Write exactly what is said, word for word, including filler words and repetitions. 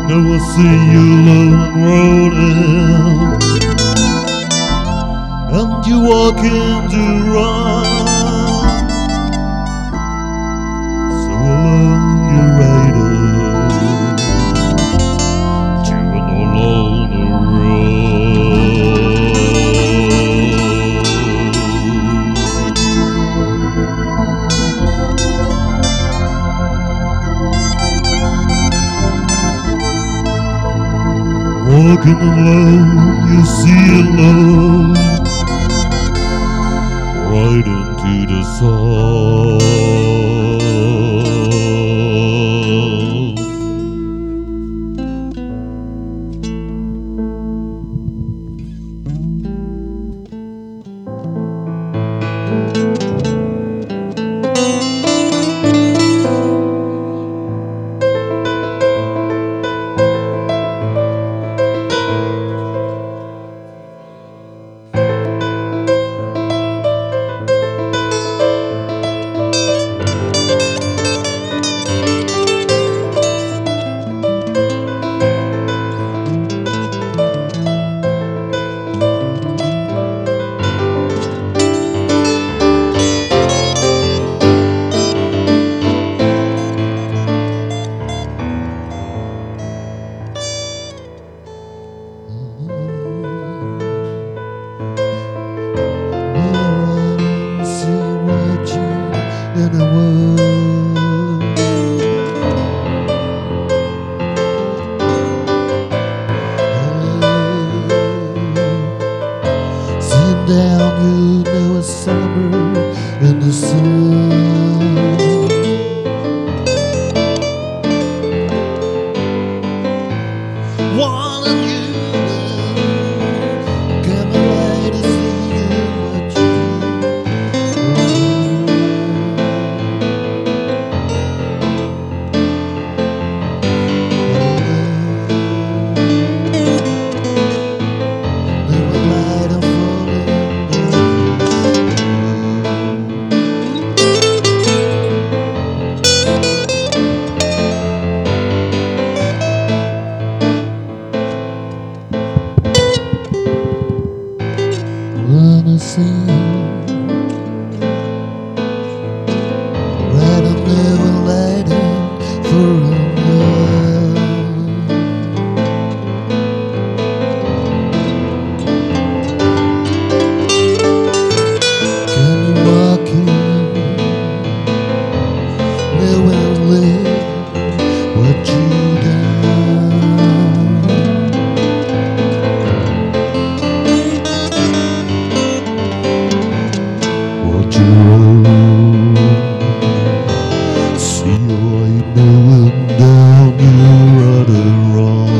Now I see you alone rolling, and you walk into run. So alone you riding to an alone road. Walking alone, you see alone, right into the soul. In a world, sitting down, you know it's summer in the sun. Wanting you come away to see you what you wanna see right up there and lighting for a while. Can you walk in there and live what you done? See you right now and down, you right and wrong.